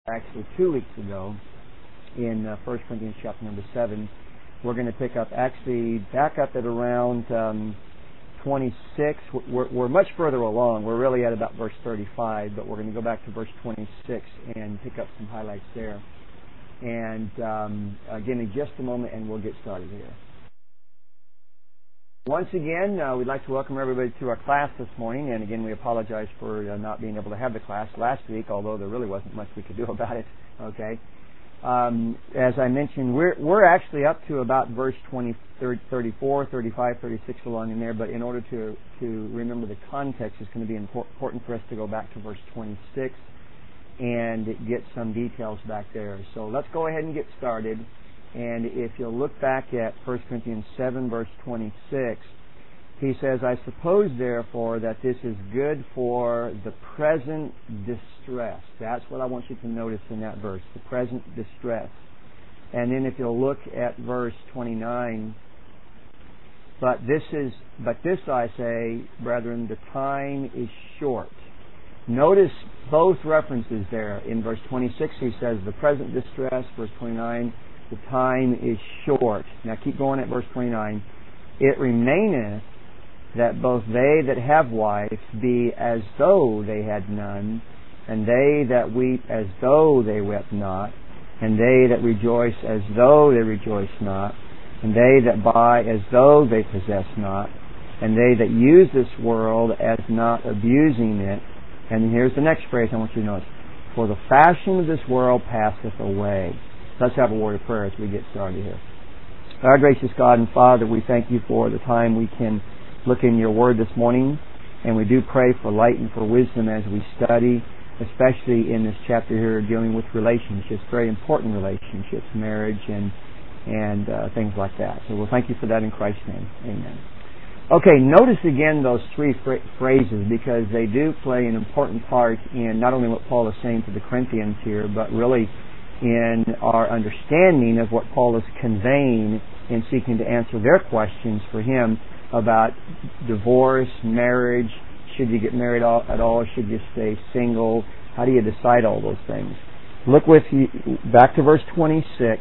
actually 2 weeks ago in 1 Corinthians chapter number 7. We're going to pick up, actually back up at around 26. We're much further along. We're really at about verse 35, but we're going to go back to verse 26 and pick up some highlights there. And again, in just a moment, and we'll get started here. Once again, we'd like to welcome everybody to our class this morning. And again, we apologize for not being able to have the class last week, although there really wasn't much we could do about it. Okay. As I mentioned, we're actually up to about verse 34, 35, 36 along in there. But in order to remember the context, it's going to be important for us to go back to verse 26 and get some details back there. So let's go ahead and get started. And if you'll look back at 1 Corinthians 7, verse 26, he says, I suppose, therefore, that this is good for the present distress. That's what I want you to notice in that verse, the present distress. And then if you'll look at verse 29, but this I say, brethren, the time is short. Notice both references there. In verse 26, he says, the present distress. Verse 29, the time is short. Now keep going at verse 29. It remaineth that both they that have wives be as though they had none, and they that weep as though they wept not, and they that rejoice as though they rejoice not, and they that buy as though they possess not, and they that use this world as not abusing it. And here's the next phrase I want you to notice. For the fashion of this world passeth away. Let's have a word of prayer as we get started here. Our gracious God and Father, we thank you for the time we can look in your word this morning, and we do pray for light and for wisdom as we study, especially in this chapter here dealing with relationships, very important relationships, marriage and things like that. So we'll thank you for that in Christ's name. Amen. Okay, notice again those three phrases, because they do play an important part in not only what Paul is saying to the Corinthians here, but really in our understanding of what Paul is conveying in seeking to answer their questions for him about divorce, marriage, should you get married at all, or should you stay single, how do you decide all those things. Look with you back to verse 26.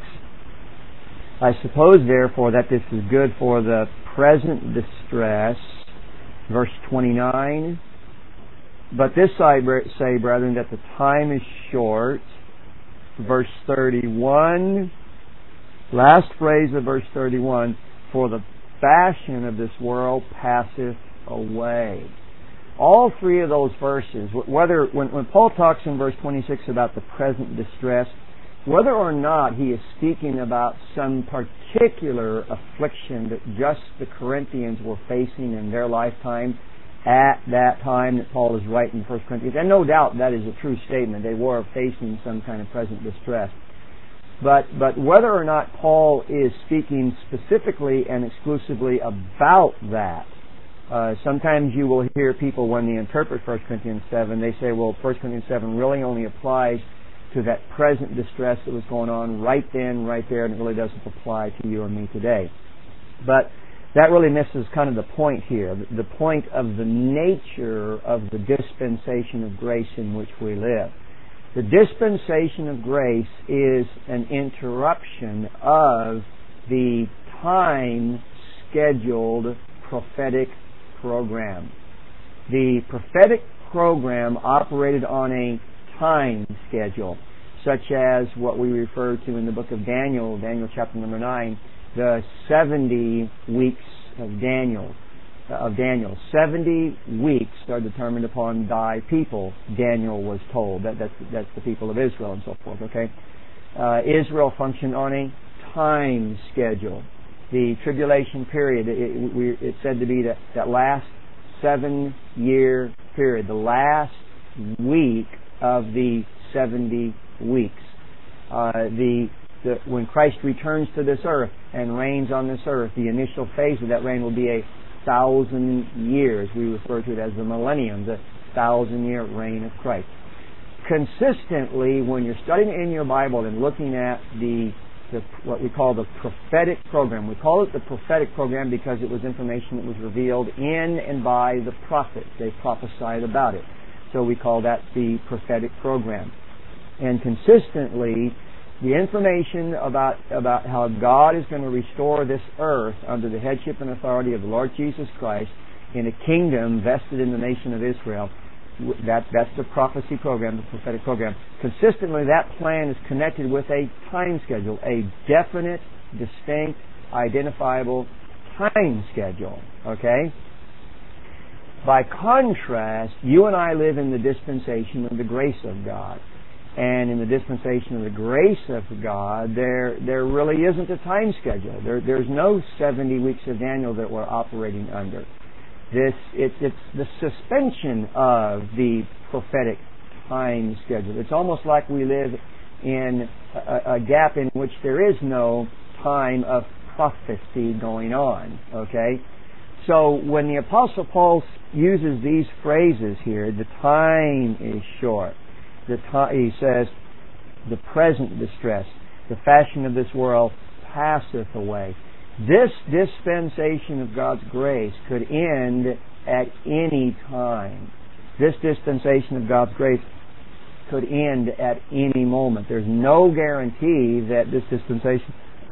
I suppose, therefore, that this is good for the present distress. Verse 29. But this I say, brethren, that the time is short. Verse 31. Last phrase of verse 31. For the fashion of this world passeth away. All three of those verses, when Paul talks in verse 26 about the present distress, whether or not he is speaking about some particular affliction that just the Corinthians were facing in their lifetime at that time that Paul is writing 1 Corinthians, and no doubt that is a true statement. They were facing some kind of present distress. But whether or not Paul is speaking specifically and exclusively about that, sometimes you will hear people when they interpret 1 Corinthians 7, they say, well, 1 Corinthians 7 really only applies to that present distress that was going on right then, right there, and it really doesn't apply to you or me today. But that really misses kind of the point here, the point of the nature of the dispensation of grace in which we live. The dispensation of grace is an interruption of the time-scheduled prophetic program. The prophetic program operated on a time schedule, such as what we refer to in the book of Daniel chapter number 9, the 70 weeks of Daniel. 70 weeks are determined upon thy people, Daniel was told. That's the people of Israel and so forth, okay? Israel functioned on a time schedule. The tribulation period, it's said to be that last 7-year period, the last week of the 70 weeks. When Christ returns to this earth and reigns on this earth, the initial phase of that reign will be 1,000 years. We refer to it as the millennium, the 1,000-year reign of Christ. Consistently, when you're studying in your Bible and looking at what we call the prophetic program, we call it the prophetic program because it was information that was revealed in and by the prophets. They prophesied about it. So we call that the prophetic program. And consistently, the information about how God is going to restore this earth under the headship and authority of the Lord Jesus Christ in a kingdom vested in the nation of Israel, that's the prophecy program, the prophetic program. Consistently, that plan is connected with a time schedule, a definite, distinct, identifiable time schedule. Okay? By contrast, you and I live in the dispensation of the grace of God. And in the dispensation of the grace of God, there really isn't a time schedule. There's no 70 weeks of Daniel that we're operating under. It's the suspension of the prophetic time schedule. It's almost like we live in a gap in which there is no time of prophecy going on. Okay? So when the Apostle Paul uses these phrases here, the time is short. He says, the present distress, the fashion of this world passeth away. This dispensation of God's grace could end at any time. This dispensation of God's grace could end at any moment. There's no guarantee that this dispensation,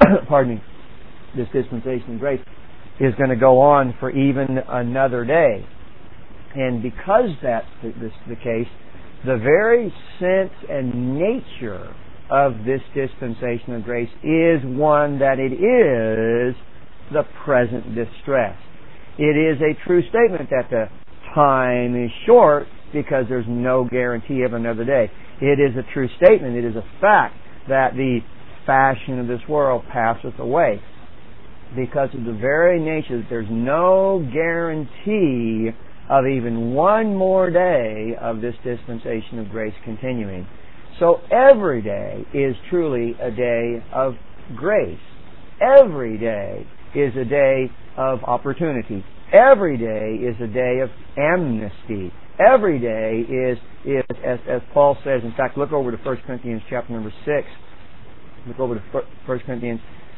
this dispensation of grace is going to go on for even another day. And because that's the case, the very sense and nature of this dispensation of grace is one that it is the present distress. It is a true statement that the time is short because there's no guarantee of another day. It is a true statement. It is a fact that the fashion of this world passeth away because of the very nature that there's no guarantee of even one more day of this dispensation of grace continuing. So every day is truly a day of grace. Every day is a day of opportunity. Every day is a day of amnesty. Every day is as Paul says, in fact, look over to 1 Corinthians chapter number 6. Look over to 2 Corinthians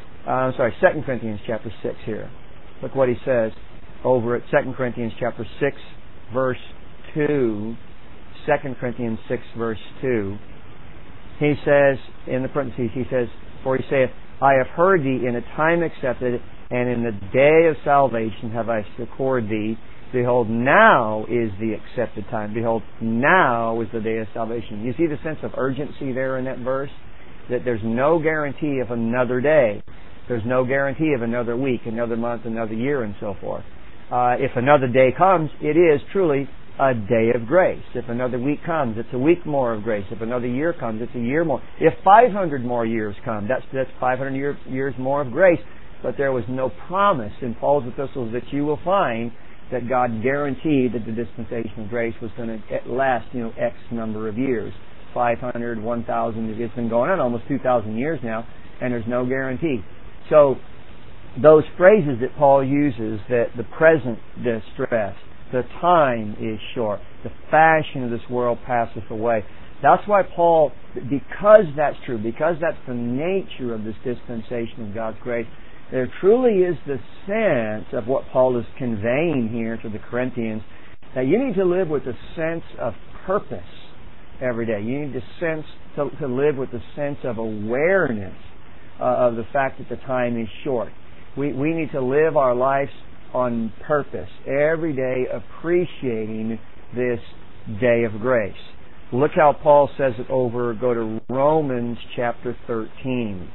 chapter 6 here. Look what he says over at 2 Corinthians chapter 6, verse 2. 2 Corinthians 6, verse 2. He says, in the parentheses, he says, for he saith, I have heard thee in a time accepted, and in the day of salvation have I succored thee. Behold, now is the accepted time. Behold, now is the day of salvation. You see the sense of urgency there in that verse? That there's no guarantee of another day. There's no guarantee of another week, another month, another year, and so forth. If another day comes, it is truly a day of grace. If another week comes, it's a week more of grace. If another year comes, it's a year more. If 500 more years come, that's 500 years more of grace. But there was no promise in Paul's epistles that you will find that God guaranteed that the dispensation of grace was going to last, X number of years. 500, 1,000, it's been going on almost 2,000 years now, and there's no guarantee. So, those phrases that Paul uses, that the present distress, the time is short, the fashion of this world passeth away. That's why Paul, because that's true, because that's the nature of this dispensation of God's grace, there truly is the sense of what Paul is conveying here to the Corinthians, that you need to live with a sense of purpose every day. You need to live with a sense of awareness of the fact that the time is short. We need to live our lives on purpose, every day appreciating this day of grace. Look how Paul says it over, go to Romans chapter 13.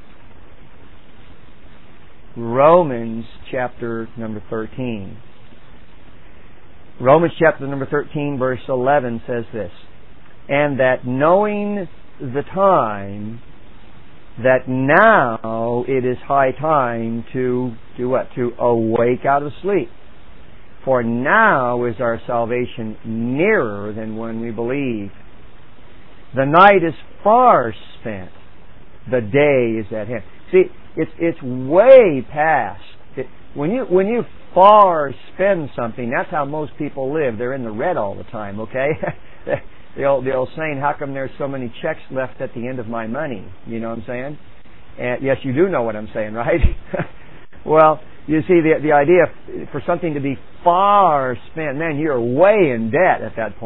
Romans chapter number 13. Romans chapter number 13 verse 11 says this, and that knowing the time, that now it is high time to do what? To awake out of sleep. For now is our salvation nearer than when we believed. The night is far spent. The day is at hand. See, it's way past. When you far spend something, that's how most people live. They're in the red all the time, okay? The old saying, how come there's so many checks left at the end of my money? You know what I'm saying? And yes, you do know what I'm saying, right? Well, you see, the idea for something to be far spent, man, you're way in debt at that point.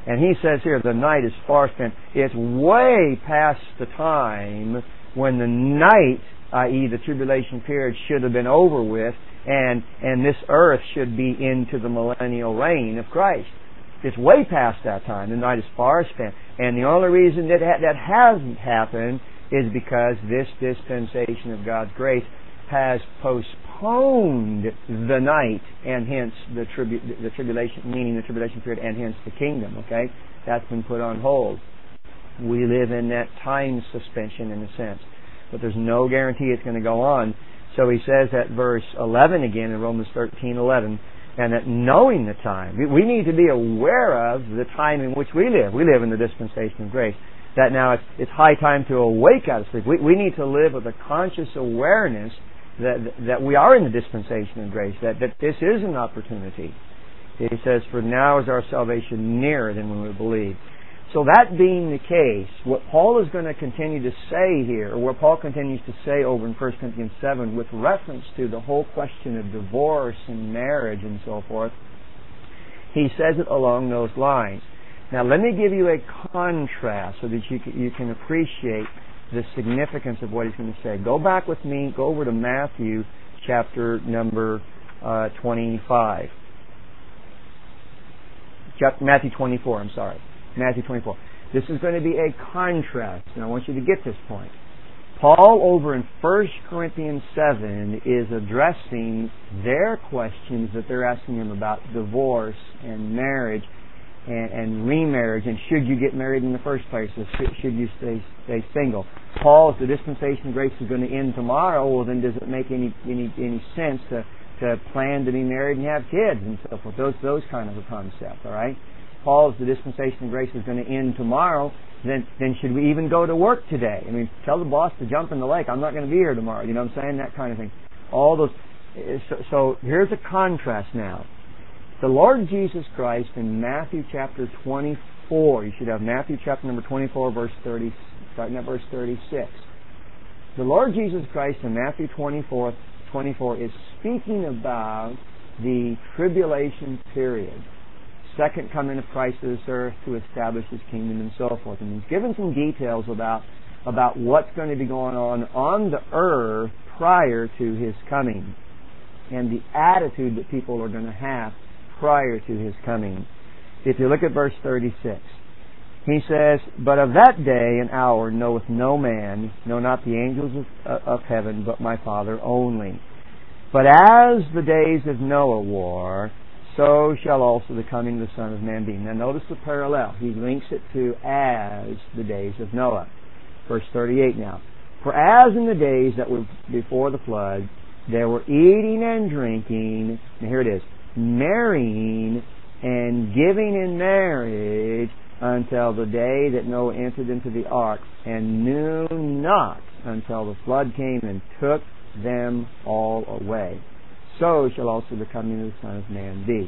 And he says here, the night is far spent. It's way past the time when the night, i.e. the tribulation period, should have been over with, and this earth should be into the millennial reign of Christ. It's way past that time. The night is far spent. And the only reason that hasn't happened is because this dispensation of God's grace has postponed the night, and hence the tribulation, meaning the tribulation period, and hence the kingdom. Okay, that's been put on hold. We live in that time suspension in a sense, but there's no guarantee it's going to go on. So he says at verse 11 again in Romans 13:11, and that knowing the time, we need to be aware of the time in which we live. We live in the dispensation of grace. That now it's high time to awake out of sleep. We need to live with a conscious awareness that we are in the dispensation of grace, that this is an opportunity. He says, for now is our salvation nearer than when we believe. So that being the case, what Paul is going to continue to say here, or what Paul continues to say over in 1 Corinthians 7 with reference to the whole question of divorce and marriage and so forth, he says it along those lines. Now let me give you a contrast so that you can appreciate the significance of what he's going to say. Go back with me, go over to Matthew chapter number 25. Matthew 24, I'm sorry. Matthew 24. This is going to be a contrast, and I want you to get this point. Paul over in 1 Corinthians 7 is addressing their questions that they're asking him about divorce and marriage and remarriage, and should you get married in the first place, or should you stay single. Paul, if the dispensation of grace is going to end tomorrow, well then does it make any sense to plan to be married and have kids and so forth? Those kind of a concept, all right? Paul, if the dispensation of grace is going to end tomorrow, then should we even go to work today? I mean, tell the boss to jump in the lake. I'm not going to be here tomorrow. You know what I'm saying? That kind of thing. All those. So here's a contrast now. The Lord Jesus Christ in Matthew chapter 24, you should have Matthew chapter number 24, verse 30, starting at verse 36. The Lord Jesus Christ in Matthew 24 is speaking about the tribulation period, second coming of Christ to this earth to establish His kingdom and so forth. And He's given some details about what's going to be going on the earth prior to His coming, and the attitude that people are going to have prior to His coming. If you look at verse 36, he says, "But of that day and hour knoweth no man, no, not the angels of heaven, but my Father only. But as the days of Noah were, so shall also the coming of the Son of Man be." Now notice the parallel. He links it to as the days of Noah. Verse 38 now. "For as in the days that were before the flood, they were eating and drinking," and here it is, "marrying and giving in marriage until the day that Noah entered into the ark, and knew not until the flood came and took them all away. So shall also the coming of the Son of Man be."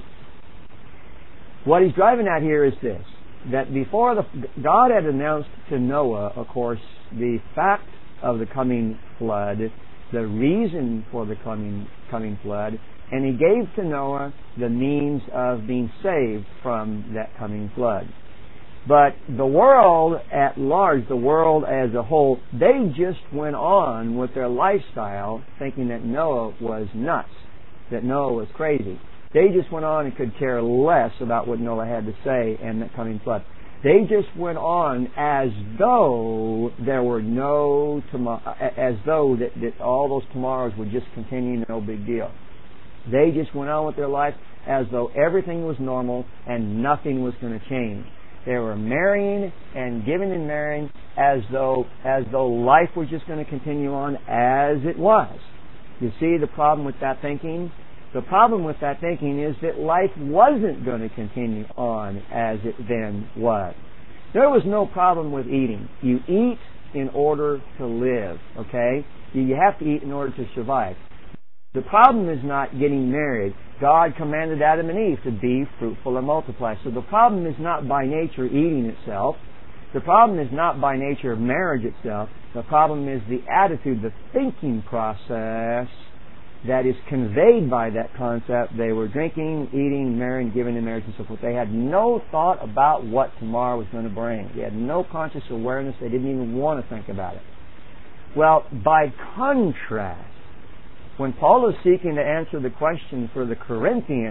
What he's driving at here is this, that before God had announced to Noah, of course, the fact of the coming flood, the reason for the coming flood, and He gave to Noah the means of being saved from that coming flood. But the world at large, the world as a whole, they just went on with their lifestyle thinking that Noah was nuts, that Noah was crazy. They just went on and could care less about what Noah had to say and that coming flood. They just went on as though there were no tomorrow, as though that all those tomorrows would just continue, no big deal. They just went on with their life as though everything was normal and nothing was going to change. They were marrying and giving in marrying as though life was just going to continue on as it was. You see the problem with that thinking? The problem with that thinking is that life wasn't going to continue on as it then was. There was no problem with eating. You eat in order to live, okay? You have to eat in order to survive. The problem is not getting married. God commanded Adam and Eve to be fruitful and multiply. So the problem is not by nature eating itself. The problem is not by nature of marriage itself. The problem is the attitude, the thinking process that is conveyed by that concept. They were drinking, eating, marrying, giving in marriage, and so forth. They had no thought about what tomorrow was going to bring. They had no conscious awareness. They didn't even want to think about it. Well, by contrast, when Paul is seeking to answer the question for the Corinthians,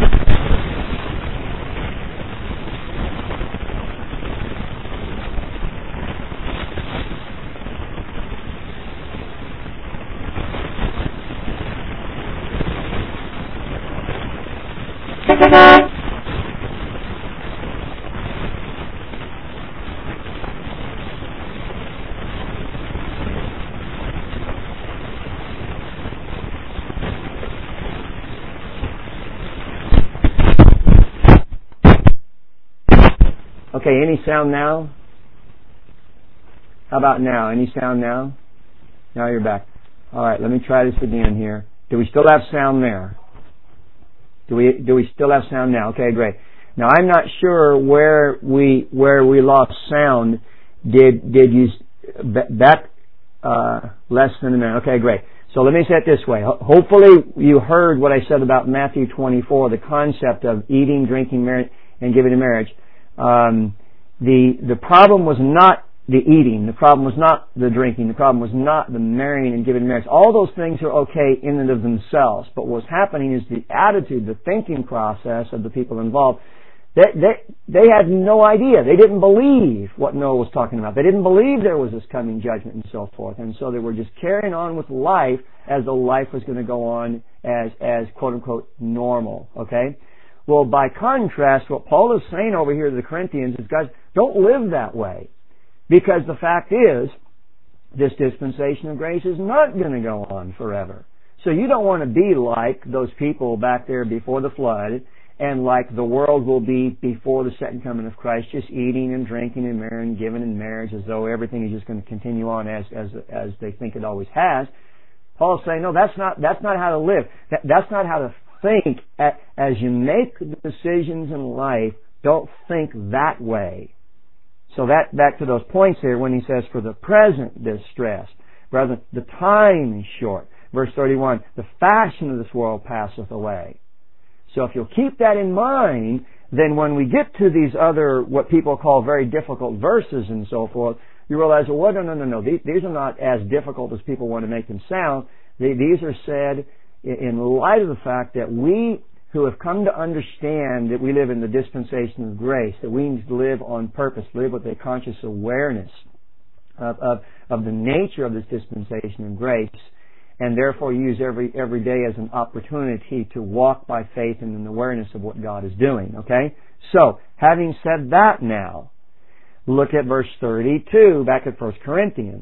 okay, any sound now? How about now? Any sound now? Now you're back. All right, let me try this again here. Do we still have sound there? Do we still have sound now? Okay, great. Now I'm not sure where we lost sound. Did you back less than a minute? Okay, great. So let me say it this way. Hopefully you heard what I said about Matthew 24, the concept of eating, drinking, marriage, and giving in marriage. The problem was not the eating. The problem was not the drinking. The problem was not the marrying and giving in marriage. All those things are okay in and of themselves. But what's happening is the attitude, the thinking process of the people involved. They had no idea. They didn't believe what Noah was talking about. They didn't believe there was this coming judgment and so forth. And so they were just carrying on with life as though life was going to go on as quote unquote normal. Okay? Well, by contrast, what Paul is saying over here to the Corinthians is, guys, don't live that way. Because the fact is, this dispensation of grace is not going to go on forever. So you don't want to be like those people back there before the flood, and like the world will be before the second coming of Christ, just eating and drinking and marrying, giving in marriage, as though everything is just going to continue on as they think it always has. Paul's saying, no, that's not how to live. That's not how to think. As you make decisions in life, don't think that way. So that back to those points here when he says, for the present distress, brethren, the time is short. Verse 31, the fashion of this world passeth away. So if you'll keep that in mind, then when we get to these other, what people call very difficult verses and so forth, you realize, well, no. These are not as difficult as people want to make them sound. These are said in light of the fact that we who have come to understand that we live in the dispensation of grace, that we need to live on purpose, live with a conscious awareness of the nature of this dispensation of grace, and therefore use every day as an opportunity to walk by faith and in awareness of what God is doing. Okay? So, having said that now, look at verse 32, back at 1 Corinthians.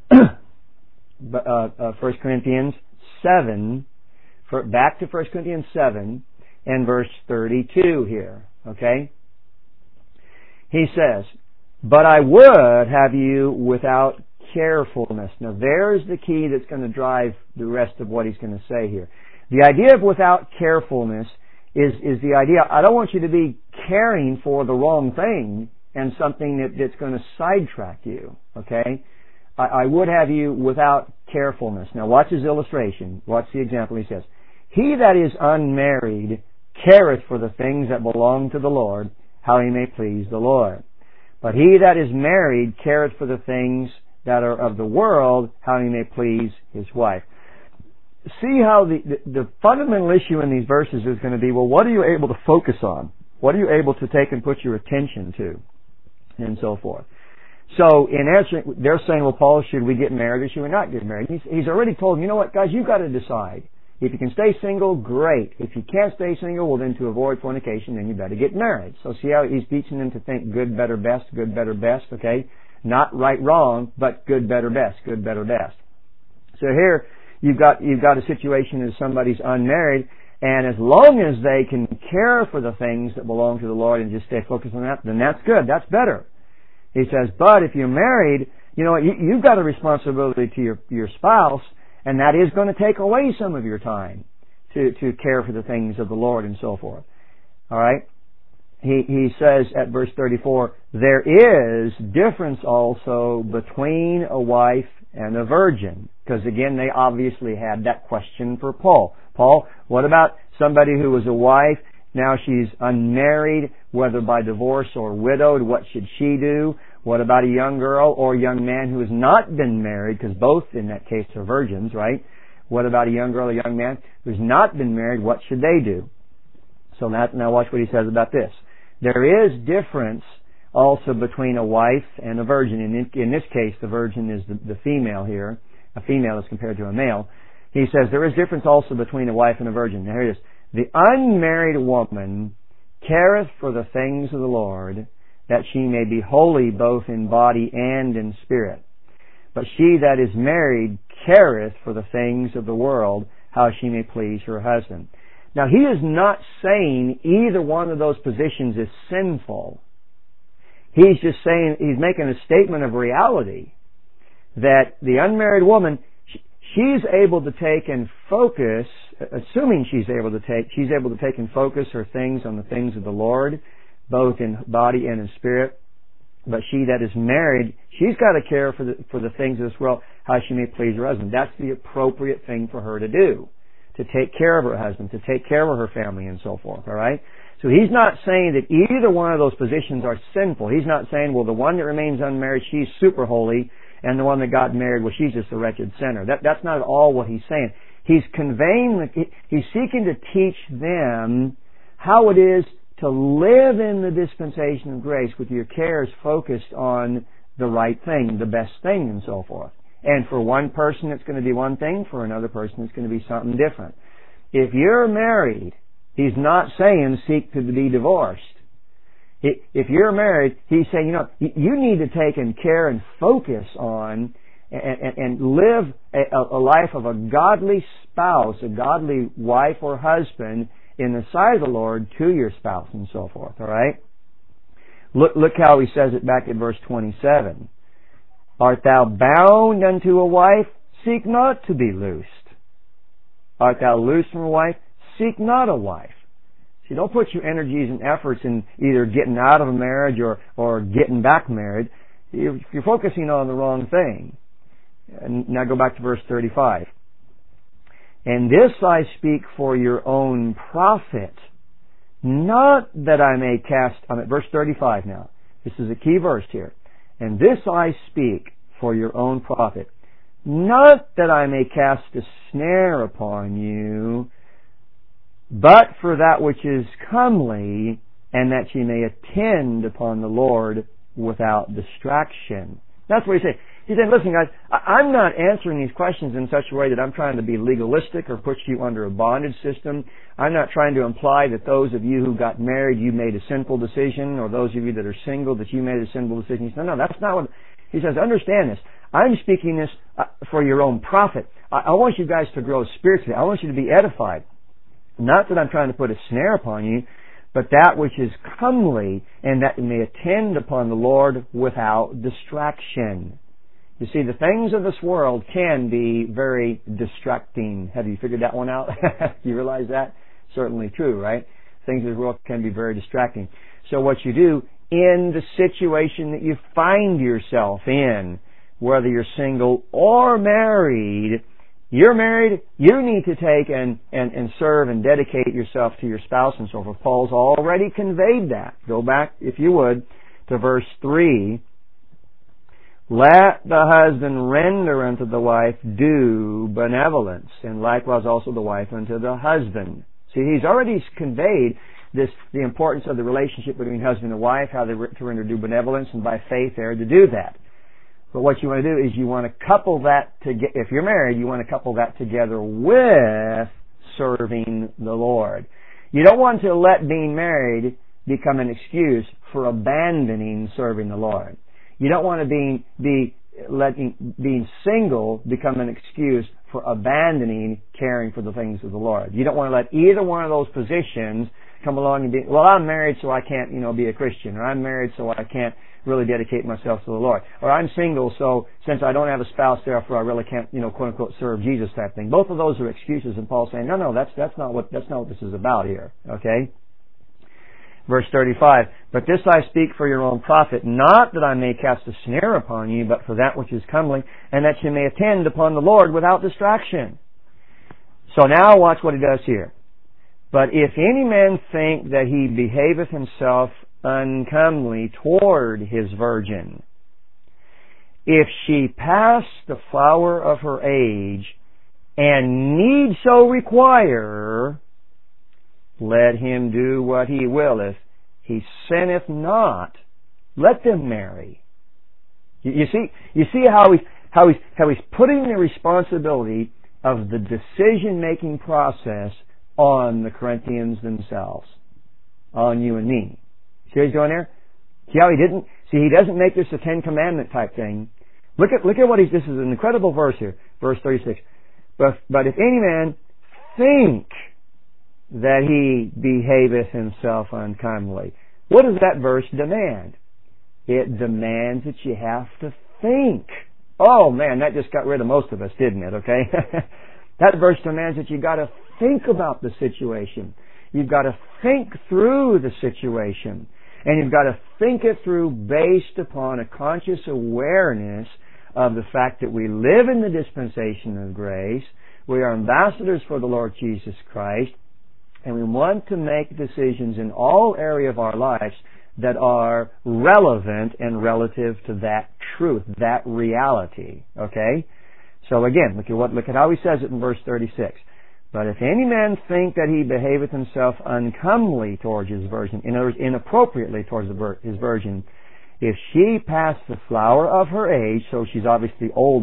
1 Corinthians 7, back to 1 Corinthians 7, and verse 32 here. Okay? He says, but I would have you without carefulness. Now there's the key that's going to drive the rest of what he's going to say here. The idea of without carefulness is the idea, I don't want you to be caring for the wrong thing and something that's going to sidetrack you. Okay? I would have you without carefulness. Now watch his illustration. Watch the example he says. He that is unmarried careth for the things that belong to the Lord, how he may please the Lord. But he that is married careth for the things that are of the world, how he may please his wife. See how the fundamental issue in these verses is going to be, well, what are you able to focus on? What are you able to take and put your attention to? And so forth. So, in answering, they're saying, well, Paul, should we get married or should we not get married? He's already told them, you know what, guys, you've got to decide. If you can stay single, great. If you can't stay single, well, then to avoid fornication, then you better get married. So see how he's teaching them to think good, better, best, okay? Not right, wrong, but good, better, best, good, better, best. So here, you've got a situation as somebody's unmarried, and as long as they can care for the things that belong to the Lord and just stay focused on that, then that's good, that's better. He says, but if you're married, you know, you've got a responsibility to your spouse, and that is going to take away some of your time to care for the things of the Lord and so forth. All right? He says at verse 34, there is difference also between a wife and a virgin. Because again, they obviously had that question for Paul. Paul, what about somebody who was a wife? Now she's unmarried, whether by divorce or widowed. What should she do? What about a young girl or a young man who has not been married? Because both in that case are virgins, right? What about a young girl or a young man who's not been married? What should they do? So now watch what he says about this. There is difference also between a wife and a virgin. In this case, the virgin is the female here. A female is compared to a male. He says there is difference also between a wife and a virgin. Now here it is. The unmarried woman careth for the things of the Lord, that she may be holy both in body and in spirit. But she that is married careth for the things of the world, how she may please her husband. Now he is not saying either one of those positions is sinful. He's just saying, he's making a statement of reality that the unmarried woman, she's able to take and focus, assuming she's able to take and focus her things on the things of the Lord, both in body and in spirit. But she that is married, she's got to care for the things of this world, how she may please her husband. That's the appropriate thing for her to do, to take care of her husband, to take care of her family, and so forth. All right. So he's not saying that either one of those positions are sinful. He's not saying, well, the one that remains unmarried, she's super holy, and the one that got married, well, she's just a wretched sinner. That's not at all what he's saying. He's he's seeking to teach them how it is to live in the dispensation of grace with your cares focused on the right thing, the best thing, and so forth. And for one person, it's going to be one thing. For another person, it's going to be something different. If you're married, he's not saying seek to be divorced. If you're married, he's saying, you need to take and care and focus on and live a life of a godly spouse, a godly wife or husband in the sight of the Lord to your spouse, and so forth. All right? Look how he says it back in verse 27. Art thou bound unto a wife? Seek not to be loosed. Art thou loosed from a wife? Seek not a wife. See, don't put your energies and efforts in either getting out of a marriage or getting back married. You're focusing on the wrong thing. And now go back to verse 35. And this I speak for your own profit, not that I may cast... I'm at verse 35 now. This is a key verse here. And this I speak for your own profit, not that I may cast a snare upon you, but for that which is comely, and that ye may attend upon the Lord without distraction. That's what he said. He said, listen guys, I'm not answering these questions in such a way that I'm trying to be legalistic or put you under a bondage system. I'm not trying to imply that those of you who got married, you made a sinful decision, or those of you that are single, that you made a sinful decision. He said, no, that's not what... He says, understand this. I'm speaking this for your own profit. I want you guys to grow spiritually. I want you to be edified. Not that I'm trying to put a snare upon you, but that which is comely, and that you may attend upon the Lord without distraction. You see, the things of this world can be very distracting. Have you figured that one out? You realize that? Certainly true, right? Things of this world can be very distracting. So what you do in the situation that you find yourself in, whether you're single or married, you're married, you need to take and serve and dedicate yourself to your spouse and so forth. Paul's already conveyed that. Go back, if you would, to verse 3. Let the husband render unto the wife due benevolence, and likewise also the wife unto the husband. See, he's already conveyed the importance of the relationship between husband and wife, how to render due benevolence, and by faith they're to do that. But what you want to do is you want to couple that together. If you're married, you want to couple that together with serving the Lord. You don't want to let being married become an excuse for abandoning serving the Lord. You don't want to letting being single become an excuse for abandoning caring for the things of the Lord. You don't want to let either one of those positions come along and be, well, I'm married so I can't, be a Christian, or I'm married so I can't really dedicate myself to the Lord, or I'm single so since I don't have a spouse, therefore I really can't, quote unquote, serve Jesus type thing. Both of those are excuses, and Paul's saying, no, that's not what this is about here. Okay. Verse 35, but this I speak for your own profit, not that I may cast a snare upon you, but for that which is comely, and that you may attend upon the Lord without distraction. So now watch what he does here. But if any man think that he behaveth himself uncomely toward his virgin, if she pass the flower of her age, and need so require, let him do what he willeth. He sinneth not. Let them marry. You see how he's putting the responsibility of the decision-making process on the Corinthians themselves, on you and me. See how he's going there? See how he didn't? See, he doesn't make this a Ten Commandment type thing. Look at what this is an incredible verse here, verse 36. But if any man think that he behaveth himself uncomely, what does that verse demand? It demands that you have to think. Oh man, that just got rid of most of us, didn't it? Okay? That verse demands that you got to think about the situation. You've got to think through the situation. And you've got to think it through based upon a conscious awareness of the fact that we live in the dispensation of grace. We are ambassadors for the Lord Jesus Christ. And we want to make decisions in all areas of our lives that are relevant and relative to that truth, that reality. Okay? So again, look at how he says it in verse 36. But if any man think that he behaveth himself uncomely towards his virgin, in other words, inappropriately towards his virgin, if she pass the flower of her age, so she's obviously old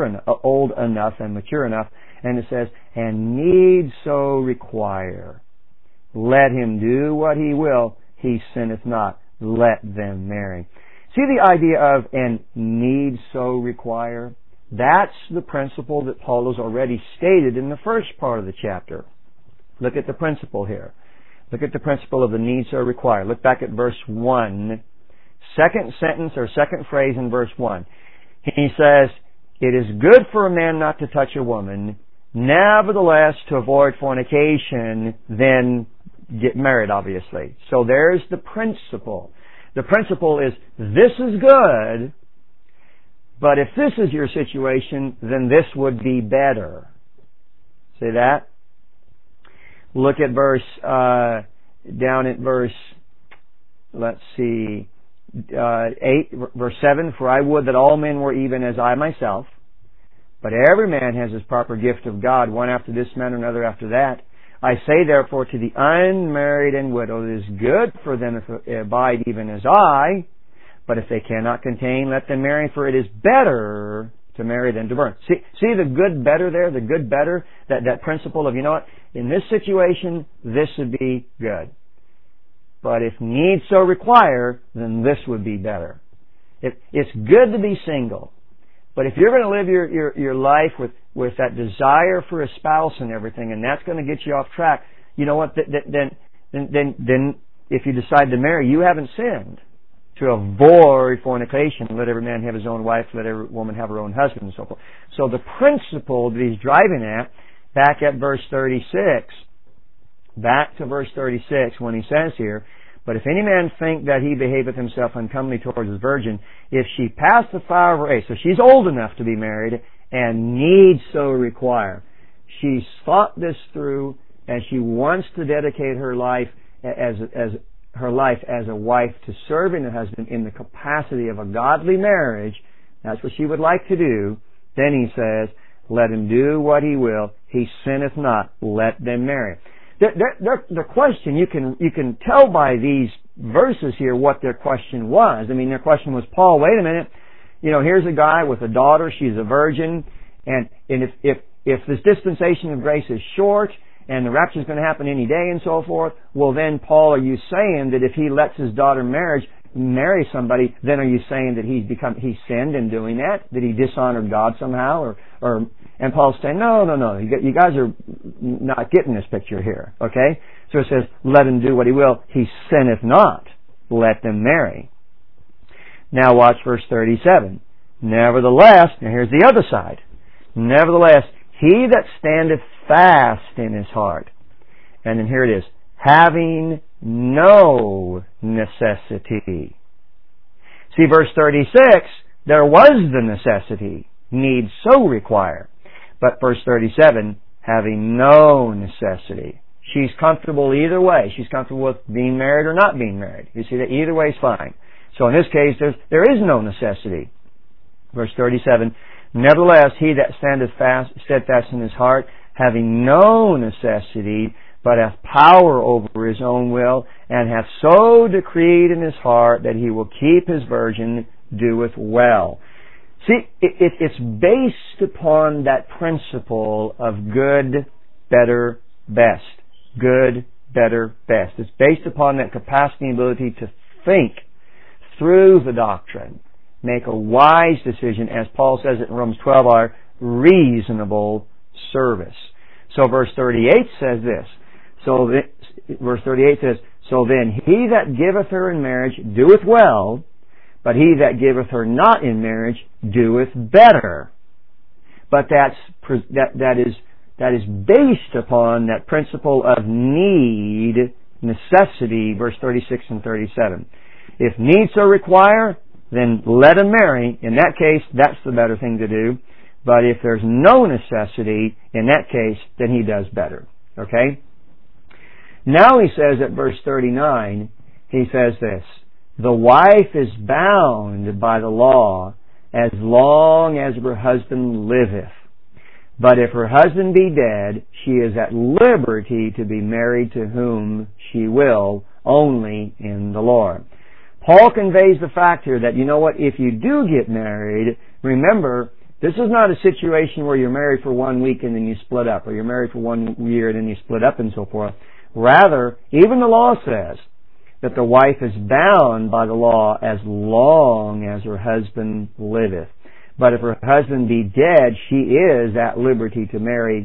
enough and mature enough, and it says, and need so require, let him do what he will, he sinneth not, let them marry. See the idea of and need so require? That's the principle that Paul has already stated in the first part of the chapter. Look at the principle here. Look at the principle of the need so require. Look back at verse 1. Second sentence or second phrase in verse 1. He says, it is good for a man not to touch a woman, nevertheless to avoid fornication, then get married, obviously. So there's the principle. The principle is, this is good, but if this is your situation, then this would be better. See that? Look at down at verse, let's see, 8, verse 7, for I would that all men were even as I myself, but every man has his proper gift of God, one after this manner, another after that. I say therefore to the unmarried and widowed, it is good for them if they abide even as I, but if they cannot contain, let them marry, for it is better to marry than to burn. See the good better there, the good better, that principle of, you know what, in this situation, this would be good. But if need so require, then this would be better. It's good to be single. But if you're going to live your life with that desire for a spouse and everything, and that's going to get you off track, you know what, then if you decide to marry, you haven't sinned. To avoid fornication, let every man have his own wife, let every woman have her own husband, and so forth. So the principle that he's driving at, back at verse 36, back to verse 36, when he says here, but if any man think that he behaveth himself uncomely towards his virgin, if she pass the flower of her age, so she's old enough to be married, and needs so require. She's thought this through, and she wants to dedicate her life as a wife to serving her husband in the capacity of a godly marriage. That's what she would like to do. Then he says, let him do what he will. He sinneth not. Let them marry. The question, you can tell by these verses here what their question was. I mean, their question was, Paul, wait a minute. You know, here's a guy with a daughter. She's a virgin. And if this dispensation of grace is short, and the rapture is going to happen any day and so forth, well then, Paul, are you saying that if he lets his daughter marry somebody, then are you saying that he sinned in doing that? That he dishonored God somehow? And Paul's saying, no, you guys are not getting this picture here, okay? So it says, let him do what he will. He sinneth not. Let them marry. Now watch verse 37. Nevertheless, now here's the other side. Nevertheless, he that standeth fast in his heart. And then here it is. Having no necessity. See, verse 36, there was the necessity, need so require. But verse 37, having no necessity. She's comfortable either way. She's comfortable with being married or not being married. You see that either way is fine. So in this case, there is no necessity. Verse 37, nevertheless, he that standeth steadfast in his heart, having no necessity, but hath power over his own will, and hath so decreed in his heart that he will keep his virgin, doeth well. See, it's based upon that principle of good, better, best. Good, better, best. It's based upon that capacity and ability to think through the doctrine, make a wise decision, as Paul says it in Romans 12, our reasonable service. So verse 38 says this. Verse 38 says, so then he that giveth her in marriage doeth well, but he that giveth her not in marriage doeth better. But that is based upon that principle of need, necessity, verse 36 and 37. If need so require, then let him marry. In that case, that's the better thing to do. But if there's no necessity, in that case, then he does better. Okay? Now he says at verse 39, he says this, the wife is bound by the law as long as her husband liveth. But if her husband be dead, she is at liberty to be married to whom she will, only in the Lord. Paul conveys the fact here that, you know what, if you do get married, remember, this is not a situation where you're married for 1 week and then you split up, or you're married for 1 year and then you split up and so forth. Rather, even the law says that the wife is bound by the law as long as her husband liveth. But if her husband be dead, she is at liberty to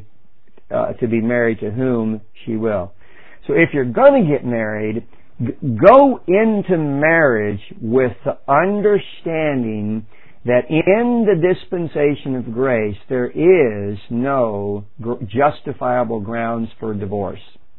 be married to whom she will. So if you're going to get married, go into marriage with the understanding that in the dispensation of grace there is no justifiable grounds for divorce.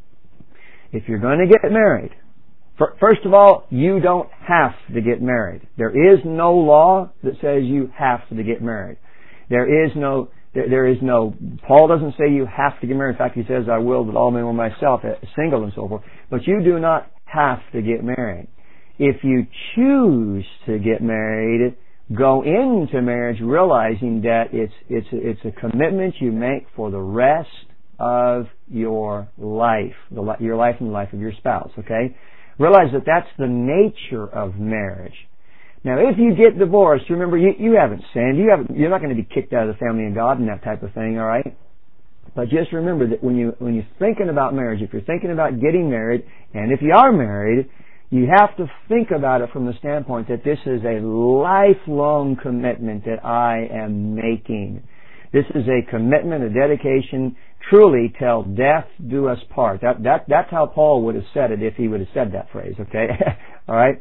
If you're going to get married, first of all, you don't have to get married. There is no law that says you have to get married. There is no, Paul doesn't say you have to get married. In fact, he says, I will that all men were myself, single and so forth. But you do not have to get married. If you choose to get married, go into marriage realizing that it's a commitment you make for the rest of your life, your life and the life of your spouse, okay? Realize that that's the nature of marriage. Now, if you get divorced, remember, you haven't sinned. You're not going to be kicked out of the family of God and that type of thing, all right? But just remember that when you're thinking about marriage, if you're thinking about getting married, and if you are married, you have to think about it from the standpoint that this is a lifelong commitment that I am making. This is a commitment, a dedication, truly till death do us part. That's how Paul would have said it if he would have said that phrase, okay? All right?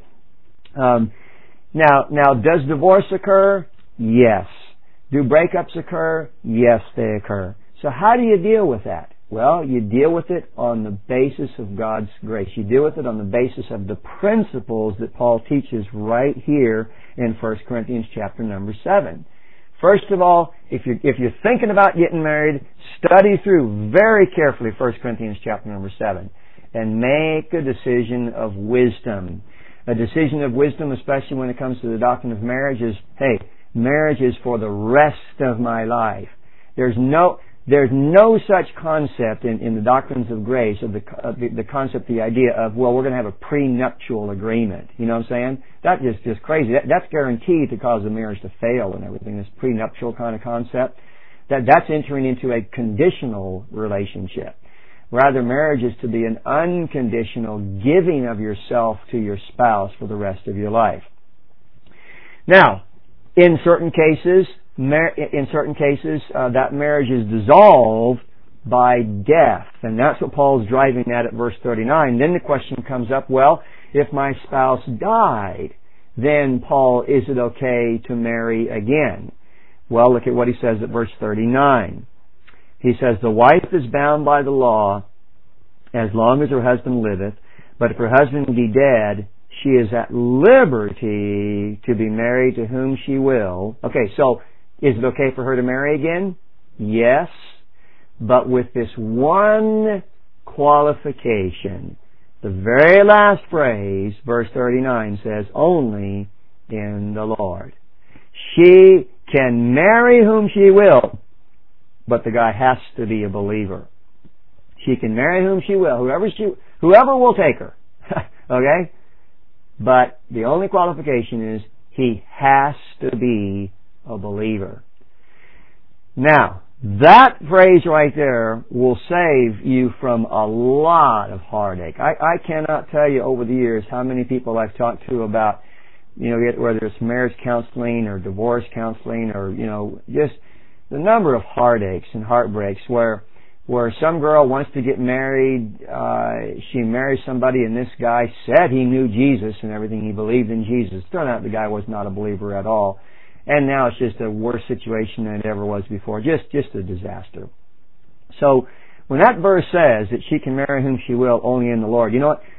Now, does divorce occur? Yes. Do breakups occur? Yes, they occur. So how do you deal with that? Well, you deal with it on the basis of God's grace. You deal with it on the basis of the principles that Paul teaches right here in 1 Corinthians chapter number 7. First of all, if you're thinking about getting married, study through very carefully 1 Corinthians chapter number 7 and make a decision of wisdom. A decision of wisdom, especially when it comes to the doctrine of marriage, is, hey, marriage is for the rest of my life. There's no such concept in the doctrines of grace, of the concept, the idea of, well, we're going to have a prenuptial agreement. You know what I'm saying? That is just crazy. That's guaranteed to cause the marriage to fail and everything, this prenuptial kind of concept. That's entering into a conditional relationship. Rather, marriage is to be an unconditional giving of yourself to your spouse for the rest of your life. Now, in certain cases, that marriage is dissolved by death. And that's what Paul's driving at verse 39. Then the question comes up, well, if my spouse died, then, Paul, is it okay to marry again? Well, look at what he says at verse 39. He says, the wife is bound by the law as long as her husband liveth, But if her husband be dead, she is at liberty to be married to whom she will. Okay, so is it okay for her to marry again? Yes, but with this one qualification. The very last phrase, verse 39, says, only in the Lord. She can marry whom she will, but the guy has to be a believer. She can marry whom she will, whoever will take her. Okay? But the only qualification is he has to be a believer. Now, that phrase right there will save you from a lot of heartache. I cannot tell you over the years how many people I've talked to about, whether it's marriage counseling or divorce counseling or, just the number of heartaches and heartbreaks where some girl wants to get married, she marries somebody and this guy said he knew Jesus and everything, he believed in Jesus. Turned out the guy was not a believer at all. And now it's just a worse situation than it ever was before. Just a disaster. So, when that verse says that she can marry whom she will only in the Lord, you know what?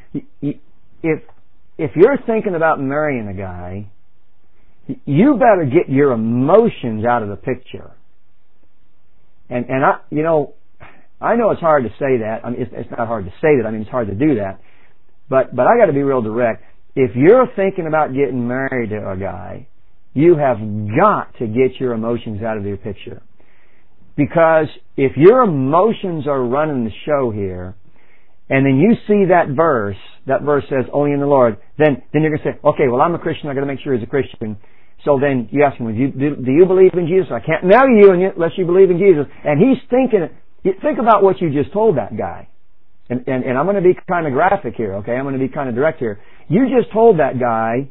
If you're thinking about marrying a guy, you better get your emotions out of the picture. And I know it's hard to say that. I mean, it's not hard to say that. I mean, it's hard to do that. But I got to be real direct. If you're thinking about getting married to a guy, you have got to get your emotions out of your picture. Because if your emotions are running the show here, and then you see that verse says, only in the Lord, then you're going to say, okay, well, I'm a Christian, I've got to make sure he's a Christian. So then you ask him, do you believe in Jesus? I can't marry you unless you believe in Jesus. And he's thinking, think about what you just told that guy. And I'm going to be kind of graphic here, okay? I'm going to be kind of direct here. You just told that guy,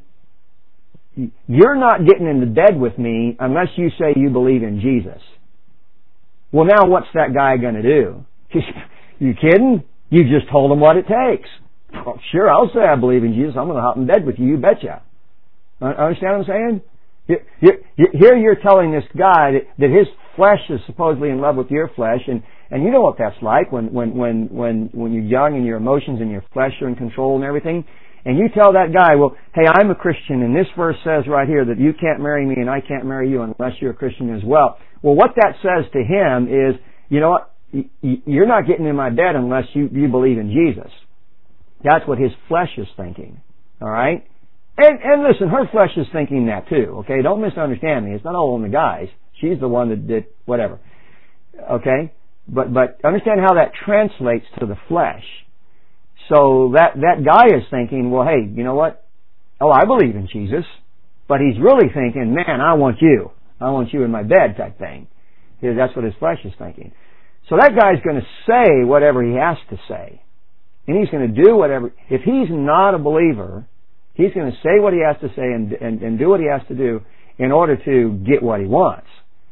you're not getting into bed with me unless you say you believe in Jesus. Well, now what's that guy going to do? You kidding? You just told him what it takes. Well, sure, I'll say I believe in Jesus. I'm going to hop in bed with you. You betcha. Understand what I'm saying? Here you're telling this guy that his flesh is supposedly in love with your flesh, and you know what that's like when you're young and your emotions and your flesh are in control and everything. And you tell that guy, well, hey, I'm a Christian, and this verse says right here that you can't marry me and I can't marry you unless you're a Christian as well. Well, what that says to him is, you know what? You're not getting in my bed unless you believe in Jesus. That's what his flesh is thinking. All right? And listen, her flesh is thinking that too. Okay? Don't misunderstand me. It's not all on the guys. She's the one that did whatever. Okay? But understand how that translates to the flesh. So that guy is thinking, well, hey, you know what? Oh, I believe in Jesus. But he's really thinking, man, I want you. I want you in my bed type thing. That's what his flesh is thinking. So that guy's going to say whatever he has to say. And he's going to do whatever. If he's not a believer, he's going to say what he has to say and do what he has to do in order to get what he wants.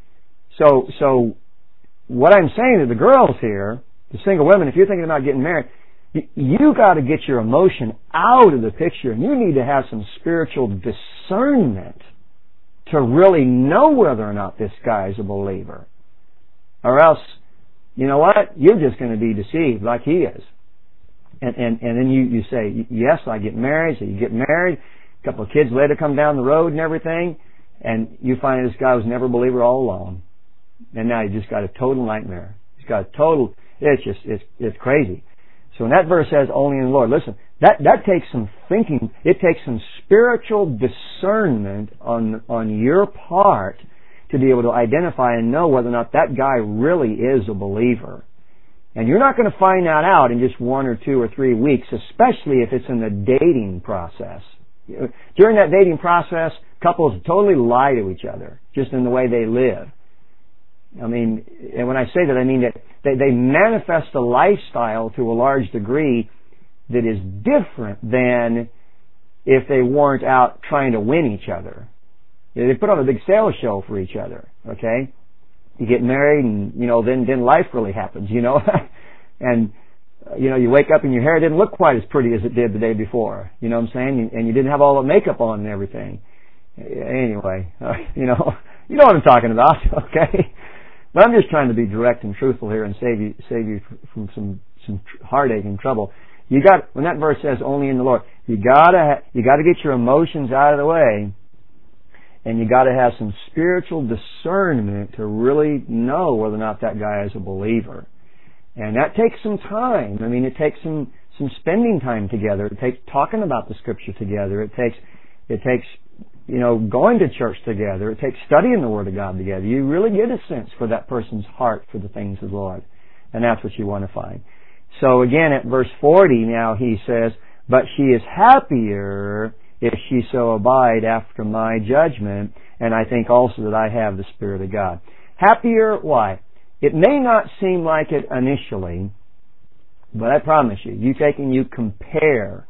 So what I'm saying to the girls here, the single women, if you're thinking about getting married, you got to get your emotion out of the picture, and you need to have some spiritual discernment to really know whether or not this guy is a believer. Or else, you know what? You're just going to be deceived like he is. And then you say, yes, I get married. So you get married. A couple of kids later come down the road and everything. And you find this guy was never a believer all along. And now you just got a total nightmare. He's got a total, it's crazy. So when that verse says only in the Lord, listen, that takes some thinking. It takes some spiritual discernment on your part to be able to identify and know whether or not that guy really is a believer. And you're not going to find that out in just 1 or 2 or 3 weeks, especially if it's in the dating process. During that dating process, couples totally lie to each other, just in the way they live. I mean, and when I say that, I mean that they manifest a lifestyle to a large degree that is different than if they weren't out trying to win each other. They put on a big sales show for each other, okay? You get married and, then life really happens, and, you wake up and your hair didn't look quite as pretty as it did the day before, you know what I'm saying? And you didn't have all the makeup on and everything. Anyway, you know what I'm talking about, okay? But I'm just trying to be direct and truthful here and save you from some heartache and trouble. when that verse says only in the Lord, you gotta get your emotions out of the way, and you gotta have some spiritual discernment to really know whether or not that guy is a believer. And that takes some time. I mean, it takes some spending time together. It takes talking about the Scripture together. It takes going to church together. It takes studying the Word of God together. You really get a sense for that person's heart for the things of the Lord. And that's what you want to find. So again, at verse 40 now he says, but she is happier if she so abide after my judgment, and I think also that I have the Spirit of God. Happier, why? It may not seem like it initially, but I promise you, you compare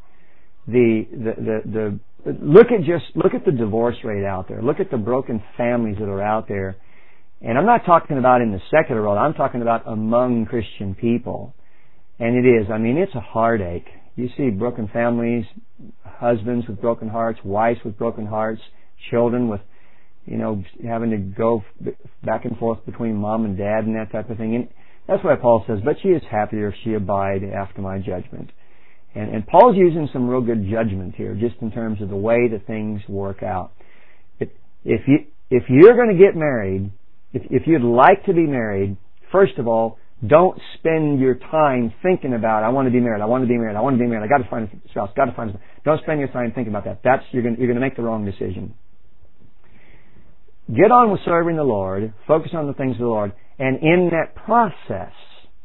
look at the divorce rate out there. Look at the broken families that are out there. And I'm not talking about in the secular world. I'm talking about among Christian people. And it is. I mean, it's a heartache. You see broken families, husbands with broken hearts, wives with broken hearts, children with, having to go back and forth between mom and dad and that type of thing. And that's why Paul says, but she is happier if she abide after my judgment. And Paul's using some real good judgment here, just in terms of the way that things work out. If you're going to get married, if you'd like to be married, first of all, don't spend your time thinking about, I want to be married, I got to find a spouse, Don't spend your time thinking about that. You're going to make the wrong decision. Get on with serving the Lord, focus on the things of the Lord, and in that process,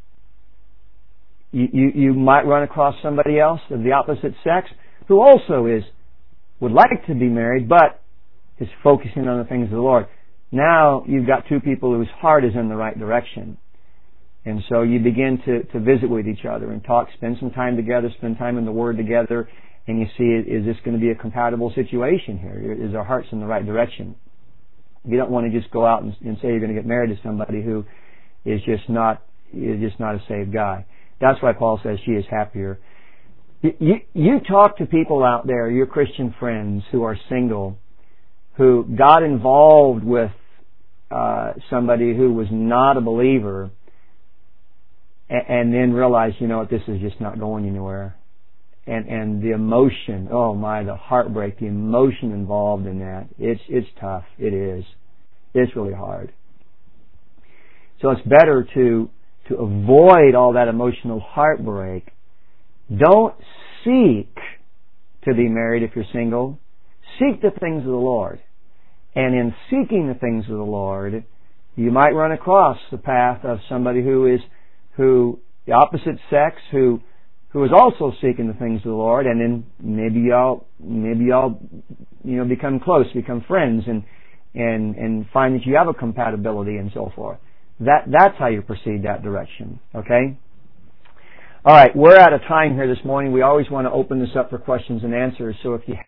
you might run across somebody else of the opposite sex who also would like to be married, but is focusing on the things of the Lord. Now you've got two people whose heart is in the right direction. And so you begin to visit with each other and talk, spend some time together, spend time in the Word together, and you see, is this going to be a compatible situation here? Is our hearts in the right direction? You don't want to just go out and say you're going to get married to somebody who is just not a saved guy. That's why Paul says she is happier. You talk to people out there, your Christian friends who are single, who got involved with somebody who was not a believer, and then realized, this is just not going anywhere. And the emotion, the heartbreak, the emotion involved in that, it's tough. It is. It's really hard. So it's better to avoid all that emotional heartbreak. Don't seek to be married if you're single. Seek the things of the Lord. And in seeking the things of the Lord, you might run across the path of somebody who the opposite sex, who is also seeking the things of the Lord, and then maybe y'all become close, become friends, and find that you have a compatibility and so forth. That's how you proceed that direction. Okay? All right, we're out of time here this morning. We always want to open this up for questions and answers, so if you